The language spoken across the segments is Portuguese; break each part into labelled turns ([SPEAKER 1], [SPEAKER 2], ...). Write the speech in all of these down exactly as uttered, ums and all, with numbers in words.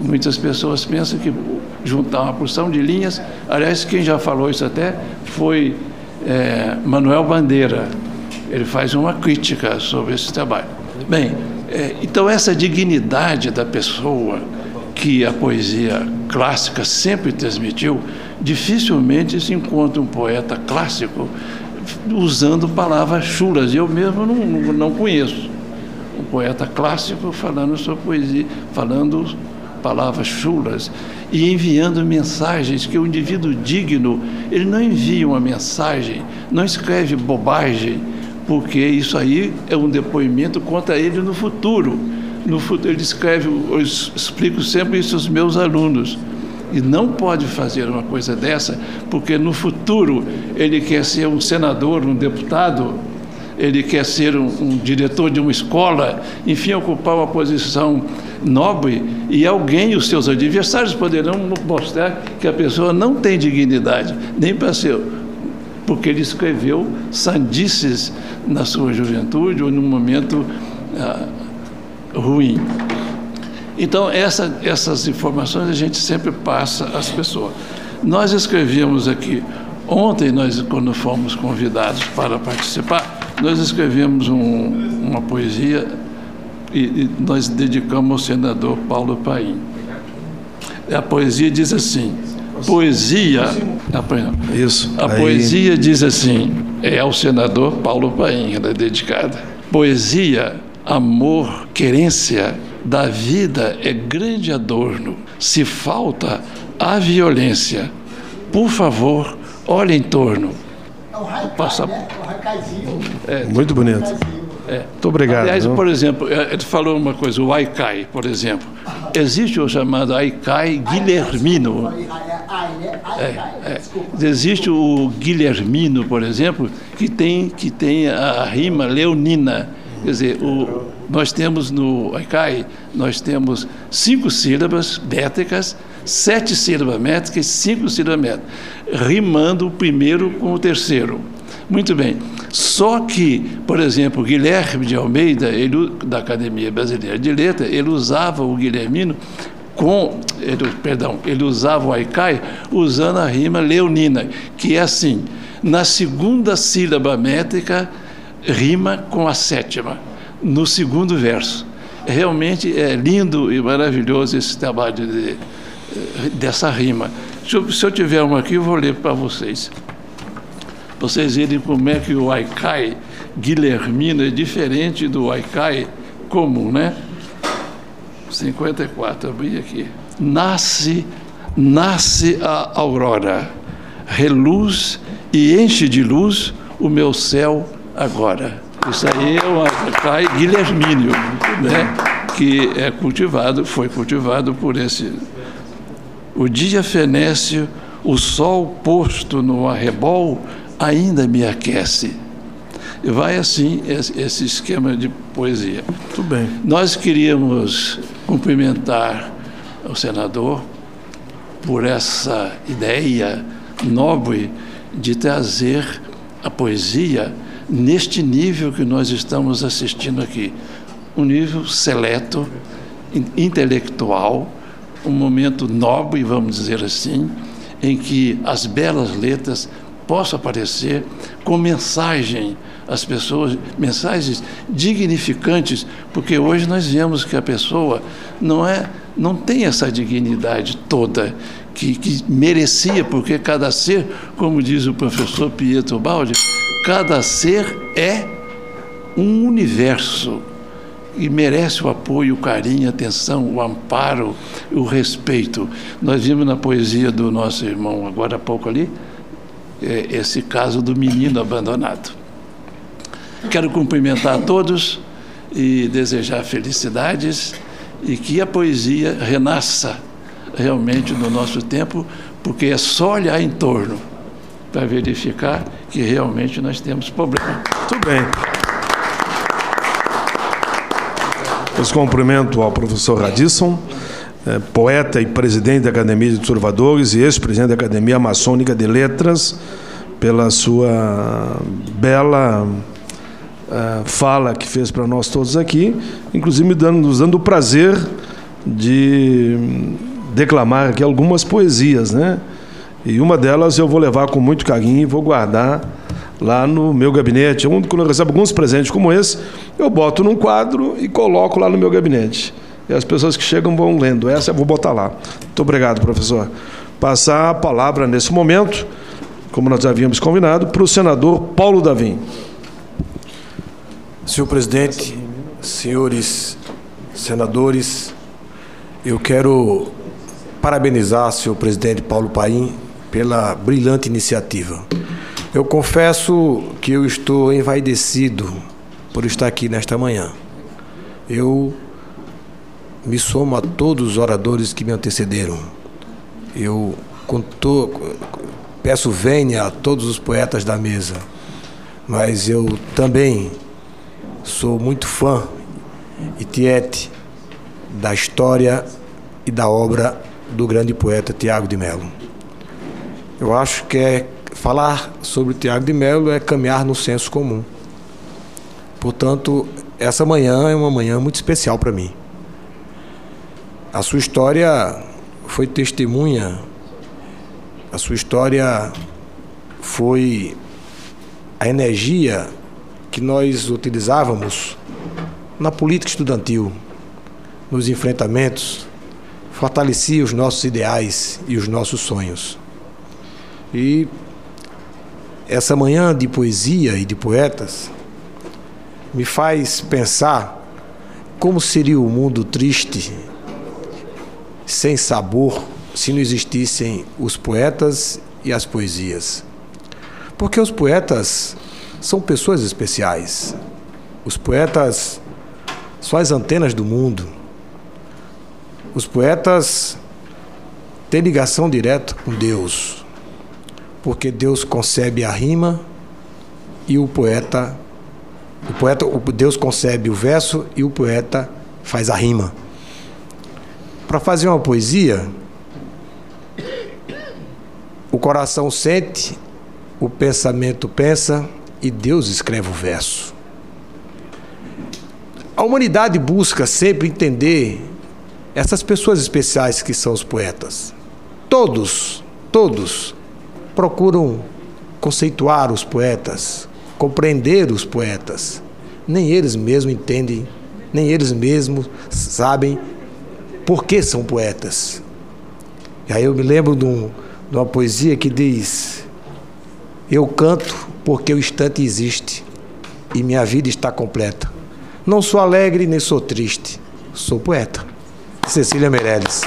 [SPEAKER 1] Muitas pessoas pensam que juntar uma porção de linhas, aliás, quem já falou isso até foi é, Manuel Bandeira. Ele faz uma crítica sobre esse trabalho. Bem, é, então essa dignidade da pessoa que a poesia clássica sempre transmitiu, dificilmente se encontra um poeta clássico usando palavras chulas. Eu mesmo não, não conheço um poeta clássico falando sobre poesia, falando palavras chulas e enviando mensagens que o indivíduo digno, ele não envia uma mensagem, não escreve bobagem, porque isso aí é um depoimento contra ele no futuro. No futuro ele escreve, eu explico sempre isso aos meus alunos, e não pode fazer uma coisa dessa, porque no futuro ele quer ser um senador, um deputado, ele quer ser um, um diretor de uma escola, enfim, ocupar uma posição nobre, e alguém, os seus adversários, poderão mostrar que a pessoa não tem dignidade, nem para ser, porque ele escreveu sandices na sua juventude ou num momento ah, ruim. Então, essa, essas informações a gente sempre passa às pessoas. Nós escrevíamos aqui, ontem, nós, quando fomos convidados para participar, nós escrevemos um, uma poesia e, e nós dedicamos ao senador Paulo Paim. A poesia diz assim, poesia...
[SPEAKER 2] Isso.
[SPEAKER 1] A
[SPEAKER 2] aí...
[SPEAKER 1] poesia diz assim, é ao senador Paulo Paim, ela é dedicada. Poesia, amor, querência da vida é grande adorno. Se falta a violência, por favor, olhe em torno. Passa...
[SPEAKER 2] É, muito bonito.
[SPEAKER 1] É.
[SPEAKER 2] Muito obrigado.
[SPEAKER 1] Aliás,
[SPEAKER 2] não?
[SPEAKER 1] por exemplo, ele falou uma coisa, o Haikai, por exemplo. Existe o chamado Haikai guilhermino. É, é. Existe o guilhermino, por exemplo, que tem, que tem a rima leonina. Quer dizer, o, nós temos no Haikai, nós temos cinco sílabas métricas, sete sílabas métricas e cinco sílabas métricas, rimando o primeiro com o terceiro. Muito bem. Só que, por exemplo, Guilherme de Almeida, ele, da Academia Brasileira de Letras, ele usava o guilhermino com, ele, perdão, ele usava o Haikai usando a rima leonina, que é assim, na segunda sílaba métrica, rima com a sétima, no segundo verso. Realmente é lindo e maravilhoso esse trabalho de, dessa rima. Se eu, se eu tiver uma aqui, eu vou ler para vocês. Vocês verem como é que o Haikai guilhermino é diferente do Haikai comum, né? cinquenta e quatro, abri aqui. Nasce, nasce a aurora, reluz e enche de luz o meu céu agora. Isso aí é o Haikai guilhermíneo, né? Que é cultivado, foi cultivado por esse... O dia fenece, o sol posto no arrebol ainda me aquece. E vai assim esse esquema de poesia.
[SPEAKER 2] Muito bem.
[SPEAKER 1] Nós queríamos cumprimentar o senador por essa ideia nobre de trazer a poesia neste nível que nós estamos assistindo aqui. Um nível seleto, intelectual, um momento nobre, vamos dizer assim, em que as belas letras possam aparecer com mensagem às pessoas, mensagens dignificantes, porque hoje nós vemos que a pessoa não, é, não tem essa dignidade toda que, que merecia, porque cada ser, como diz o professor Pietro Baldi, cada ser é um universo e merece o apoio, o carinho, a atenção, o amparo, o respeito. Nós vimos na poesia do nosso irmão, agora há pouco ali, esse caso do menino abandonado. Quero cumprimentar a todos e desejar felicidades e que a poesia renasça realmente no nosso tempo, porque é só olhar em torno para verificar que realmente nós temos problema.
[SPEAKER 2] Muito bem. Os cumprimento ao professor Radisson, é, poeta e presidente da Academia de Trovadores e ex-presidente da Academia Maçônica de Letras, pela sua bela uh, fala que fez para nós todos aqui, inclusive dando, nos dando o prazer de declamar aqui algumas poesias, né? E uma delas eu vou levar com muito carinho e vou guardar lá no meu gabinete. Quando eu recebo alguns presentes como esse, eu boto num quadro e coloco lá no meu gabinete. E as pessoas que chegam vão lendo. Essa eu vou botar lá. Muito obrigado, professor. Passar a palavra nesse momento, como nós havíamos combinado, para o senador Paulo Davim.
[SPEAKER 3] Senhor presidente, senhores senadores, eu quero parabenizar o senhor presidente Paulo Paim pela brilhante iniciativa. Eu confesso que eu estou envaidecido por estar aqui nesta manhã. Eu me somo a todos os oradores que me antecederam. Eu conto, peço vênia a todos os poetas da mesa, mas eu também sou muito fã e tiete da história e da obra do grande poeta Tiago de Mello. Eu acho que é, falar sobre Tiago de Mello é caminhar no senso comum. Portanto, essa manhã é uma manhã muito especial para mim. A sua história foi testemunha, a sua história foi a energia que nós utilizávamos na política estudantil, nos enfrentamentos, fortalecia os nossos ideais e os nossos sonhos. E essa manhã de poesia e de poetas me faz pensar como seria o mundo triste, sem sabor, se não existissem os poetas e as poesias. Porque os poetas são pessoas especiais. Os poetas são as antenas do mundo. Os poetas têm ligação direta com Deus, porque Deus concebe a rima e o poeta, o poeta, o Deus concebe o verso e o poeta faz a rima. Para fazer uma poesia, o coração sente, o pensamento pensa e Deus escreve o verso. A humanidade busca sempre entender essas pessoas especiais que são os poetas. Todos, todos procuram conceituar os poetas, compreender os poetas. Nem eles mesmos entendem, nem eles mesmos sabem por que são poetas. E aí eu me lembro de, um, de uma poesia que diz: eu canto porque o instante existe e minha vida está completa. Não sou alegre nem sou triste, sou poeta. Cecília Meirelles.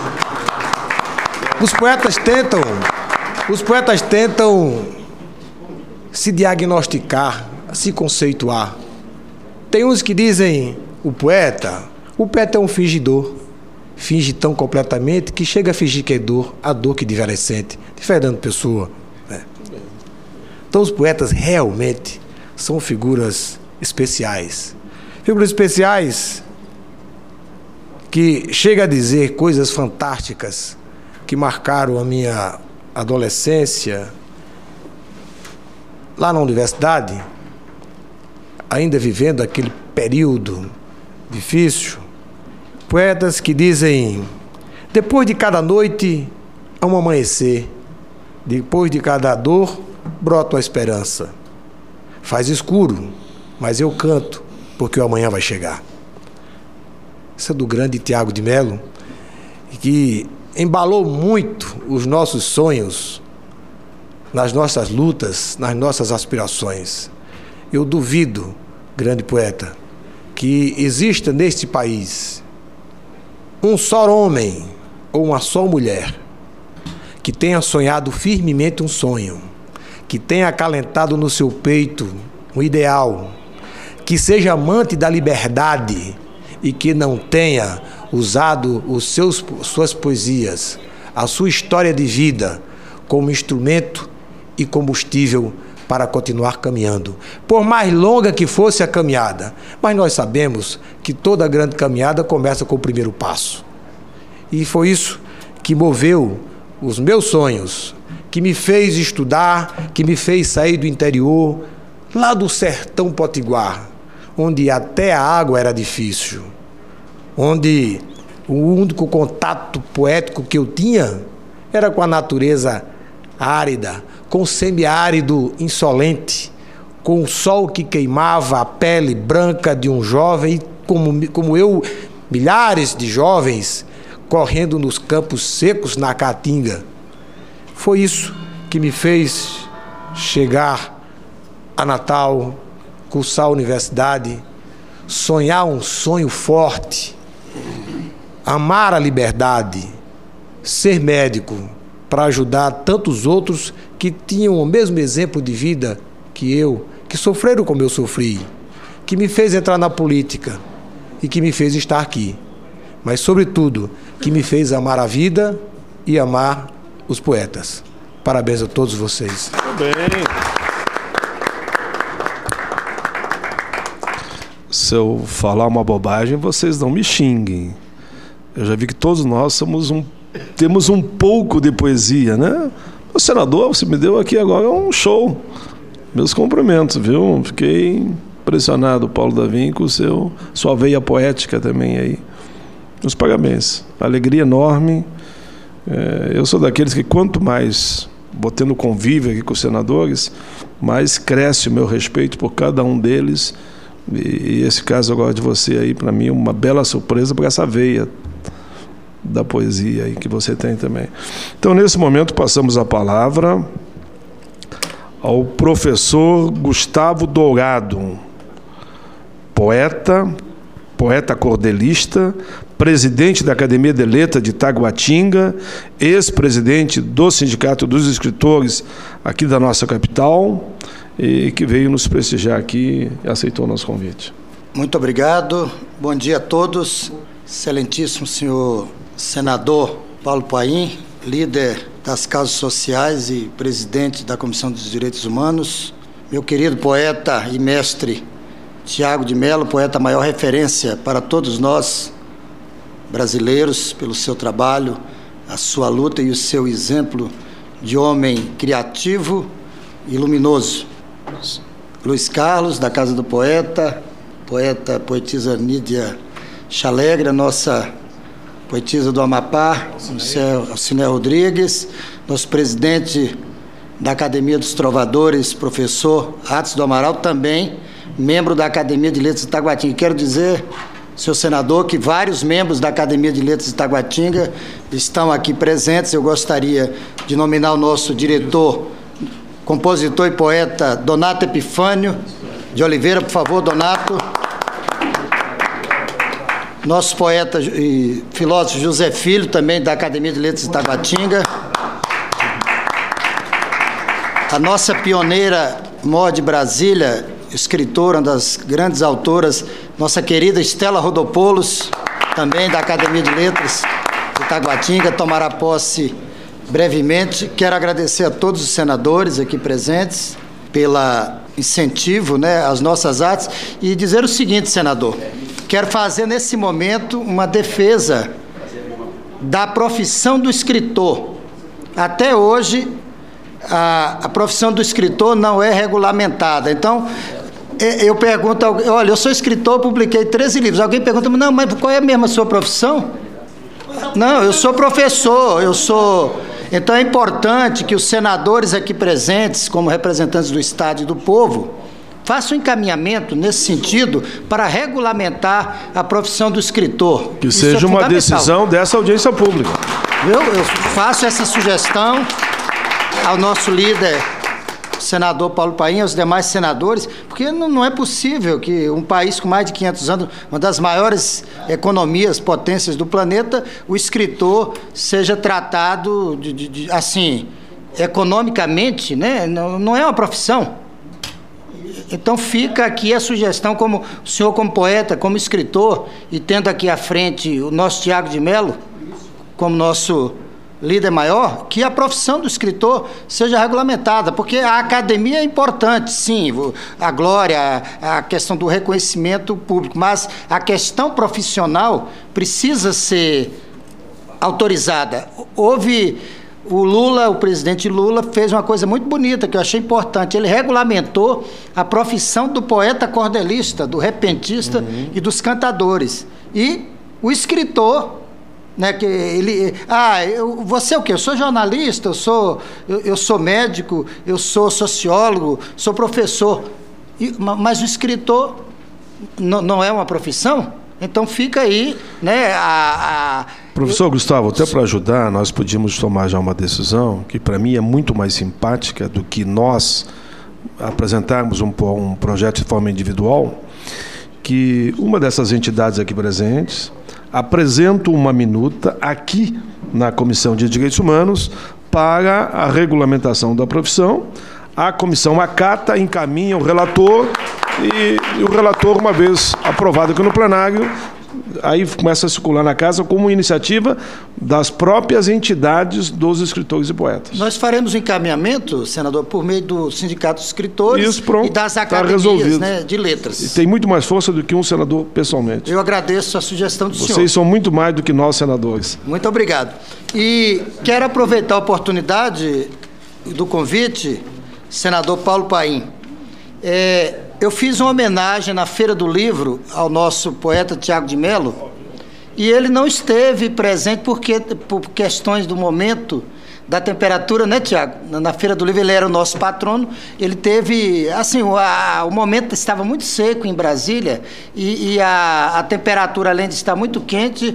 [SPEAKER 3] Os poetas tentam, os poetas tentam se diagnosticar, se conceituar. Tem uns que dizem, o poeta, o poeta é um fingidor. Finge tão completamente que chega a fingir que é dor, a dor que devera sente, de Fernando Pessoa. Né? Então os poetas realmente são figuras especiais. Figuras especiais que chega a dizer coisas fantásticas que marcaram a minha adolescência lá na universidade, ainda vivendo aquele período difícil. Poetas que dizem: depois de cada noite há um amanhecer, depois de cada dor brota a esperança. Faz escuro, mas eu canto porque o amanhã vai chegar. Isso é do grande Tiago de Mello, que embalou muito os nossos sonhos, nas nossas lutas, nas nossas aspirações. Eu duvido, grande poeta, que exista neste país um só homem ou uma só mulher que tenha sonhado firmemente um sonho, que tenha acalentado no seu peito um ideal, que seja amante da liberdade e que não tenha usado os seus, suas poesias, a sua história de vida como instrumento e combustível para continuar caminhando. Por mais longa que fosse a caminhada, mas nós sabemos que toda grande caminhada começa com o primeiro passo. E foi isso que moveu os meus sonhos, que me fez estudar, que me fez sair do interior, lá do sertão potiguar, onde até a água era difícil, onde O único contato poético que eu tinha era com a natureza árida, com o semiárido insolente, com o sol que queimava a pele branca de um jovem, como, como eu, milhares de jovens correndo nos campos secos na Caatinga. Foi isso que me fez chegar a Natal, cursar a universidade, sonhar um sonho forte, amar a liberdade, ser médico, para ajudar tantos outros que tinham o mesmo exemplo de vida que eu, que sofreram como eu sofri, que me fez entrar na política e que me fez estar aqui. Mas, sobretudo, que me fez amar a vida e amar os poetas. Parabéns a todos vocês.
[SPEAKER 2] Muito bem. Se eu falar uma bobagem, vocês não me xinguem. Eu já vi que todos nós somos um, temos um pouco de poesia, né? O senador, você me deu aqui agora um show. Meus cumprimentos, viu? Fiquei impressionado, Paulo Davim, com o seu, sua veia poética também aí. Os parabéns. Alegria enorme. É, eu sou daqueles que quanto mais vou tendo convívio aqui com os senadores, mais cresce o meu respeito por cada um deles. E, e esse caso agora de você aí, para mim, é uma bela surpresa por essa veia da poesia aí que você tem também. Então, nesse momento, passamos a palavra ao professor Gustavo Dourado, poeta, poeta cordelista, presidente da Academia de Letras de Taguatinga, ex-presidente do Sindicato dos Escritores aqui da nossa capital, e que veio nos prestigiar aqui e aceitou o nosso convite.
[SPEAKER 4] Muito obrigado. Bom dia a todos. Excelentíssimo senhor senador Paulo Paim, líder das causas sociais e presidente da Comissão dos Direitos Humanos. Meu querido poeta e mestre Tiago de Mello, poeta maior referência para todos nós brasileiros, pelo seu trabalho, a sua luta e o seu exemplo de homem criativo e luminoso. Luiz Carlos, da Casa do Poeta, poeta, poetisa Nídia Chalegre, nossa poetisa do Amapá, Alciné Rodrigues, nosso presidente da Academia dos Trovadores, professor Atos do Amaral, também membro da Academia de Letras de Taguatinga. Quero dizer, senhor senador, que vários membros da Academia de Letras de Taguatinga estão aqui presentes. Eu gostaria de nominar o nosso diretor, compositor e poeta Donato Epifânio de Oliveira. Por favor, Donato. Nosso poeta e filósofo José Filho, também da Academia de Letras de Taguatinga. A nossa pioneira maior de Brasília, escritora, uma das grandes autoras, nossa querida Estela Rodopoulos, também da Academia de Letras de Taguatinga, tomará posse brevemente. Quero agradecer a todos os senadores aqui presentes pelo incentivo, né, às nossas artes e dizer o seguinte, senador, quero fazer nesse momento uma defesa da profissão do escritor. Até hoje, a, a profissão do escritor não é regulamentada. Então, eu pergunto, olha, eu sou escritor, publiquei treze livros. Alguém pergunta, não, mas qual é mesmo a sua profissão? Não, eu sou professor, eu sou... Então é importante que os senadores aqui presentes, como representantes do Estado e do povo, façam um encaminhamento nesse sentido para regulamentar a profissão do escritor.
[SPEAKER 2] Que Isso seja é uma decisão dessa audiência pública.
[SPEAKER 4] Eu, eu faço essa sugestão ao nosso líder, senador Paulo Paim, aos demais senadores, porque não, não é possível que um país com mais de quinhentos anos, uma das maiores economias, potências do planeta, o escritor seja tratado de, de, de, assim, economicamente, né? Não, não é uma profissão. Então fica aqui a sugestão, como o senhor como poeta, como escritor, e tendo aqui à frente o nosso Tiago de Mello, como nosso líder maior, que a profissão do escritor seja regulamentada, porque a academia é importante, sim, a glória, a questão do reconhecimento público, mas a questão profissional precisa ser autorizada. Houve... O Lula, o presidente Lula, fez uma coisa muito bonita, que eu achei importante. Ele regulamentou a profissão do poeta cordelista, do repentista uhum. e dos cantadores. E o escritor Né, que ele, ah, eu, você é o quê? Eu sou jornalista, eu sou, eu, eu sou médico, eu sou sociólogo, sou professor. E, mas o escritor não, não é uma profissão? Então fica aí, né? A, a...
[SPEAKER 2] Professor Gustavo, até para ajudar, nós podíamos tomar já uma decisão que para mim é muito mais simpática do que nós apresentarmos um, um projeto de forma individual, que uma dessas entidades aqui presentes apresenta uma minuta aqui na Comissão de Direitos Humanos para a regulamentação da profissão. A comissão acata, encaminha o relator e, e o relator, uma vez aprovado aqui no plenário, aí começa a circular na casa como iniciativa das próprias entidades dos escritores e poetas.
[SPEAKER 4] Nós faremos o encaminhamento, senador, por meio do Sindicato dos Escritores
[SPEAKER 2] Isso, pronto,
[SPEAKER 4] e das
[SPEAKER 2] tá
[SPEAKER 4] academias,
[SPEAKER 2] resolvido,
[SPEAKER 4] né, de letras.
[SPEAKER 2] E tem muito mais força do que um senador pessoalmente.
[SPEAKER 4] Eu agradeço a sugestão do
[SPEAKER 2] Vocês
[SPEAKER 4] senhor.
[SPEAKER 2] Vocês são muito mais do que nós, senadores.
[SPEAKER 4] Muito obrigado. E quero aproveitar a oportunidade do convite, senador Paulo Paim. É, eu fiz uma homenagem na Feira do Livro ao nosso poeta Tiago de Mello, e ele não esteve presente porque, por questões do momento, da temperatura, né, Tiago? Na Feira do Livro ele era o nosso patrono, ele teve, assim, o, a, o momento estava muito seco em Brasília, e, e a, a temperatura, além de estar muito quente,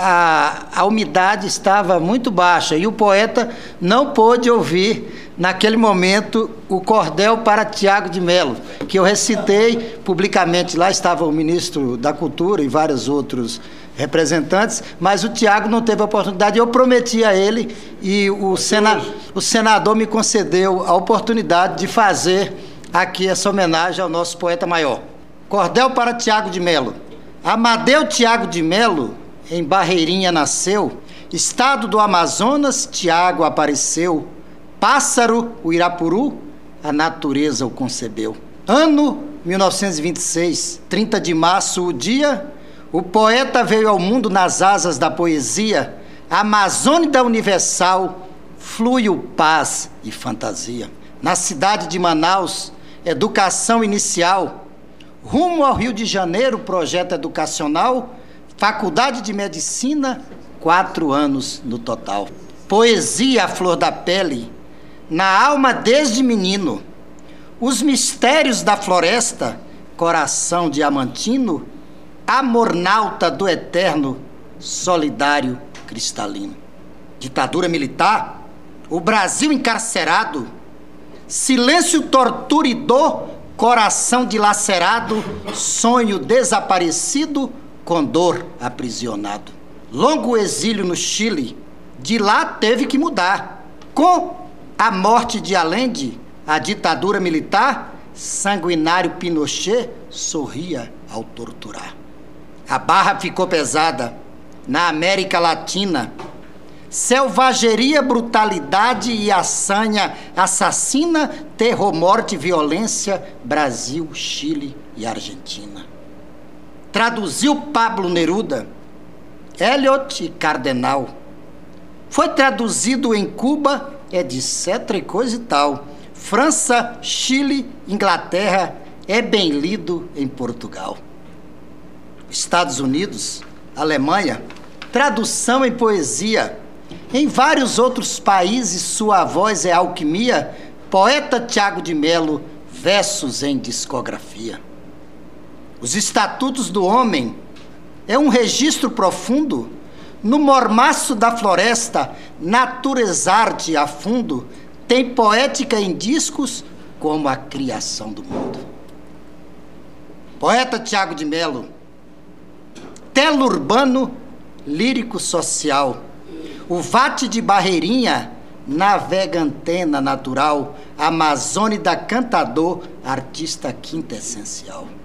[SPEAKER 4] a, a umidade estava muito baixa, e o poeta não pôde ouvir, naquele momento, o cordel para Tiago de Mello, que eu recitei publicamente. Lá estava o ministro da Cultura e vários outros representantes, mas o Tiago não teve a oportunidade. Eu prometi a ele, e o, sena, o senador me concedeu a oportunidade de fazer aqui essa homenagem ao nosso poeta maior. Cordel para Tiago de Mello. Amadeu Tiago de Mello, em Barreirinha nasceu, estado do Amazonas, Tiago apareceu. Pássaro, o Irapuru, a natureza o concebeu. Ano mil novecentos e vinte e seis, trinta de março, o dia, o poeta veio ao mundo nas asas da poesia, Amazônida universal, flui o paz e fantasia. Na cidade de Manaus, educação inicial, rumo ao Rio de Janeiro, projeto educacional, faculdade de medicina, quatro anos no total. Poesia à flor da pele, na alma desde menino, os mistérios da floresta, coração diamantino, amornauta do eterno, solidário cristalino. Ditadura militar, o Brasil encarcerado, silêncio, tortura e dor, coração dilacerado, sonho desaparecido, com dor aprisionado. Longo exílio no Chile, de lá teve que mudar. Com a morte de Allende, a ditadura militar, sanguinário Pinochet sorria ao torturar. A barra ficou pesada na América Latina. Selvageria, brutalidade e assanha assassina, terror, morte, violência, Brasil, Chile e Argentina. Traduziu Pablo Neruda, Eliot e Cardenal. Foi traduzido em Cuba, etc e coisa e tal. França, Chile, Inglaterra, é bem lido em Portugal. Estados Unidos, Alemanha, tradução em poesia. Em vários outros países, sua voz é alquimia. Poeta Tiago de Mello, versos em discografia. Os Estatutos do Homem é um registro profundo. No mormaço da floresta, naturezar-te a fundo, tem poética em discos como a criação do mundo. Poeta Tiago de Mello, telo urbano, lírico social, o vate de Barreirinha, navega antena natural, amazônida cantador, artista quintessencial.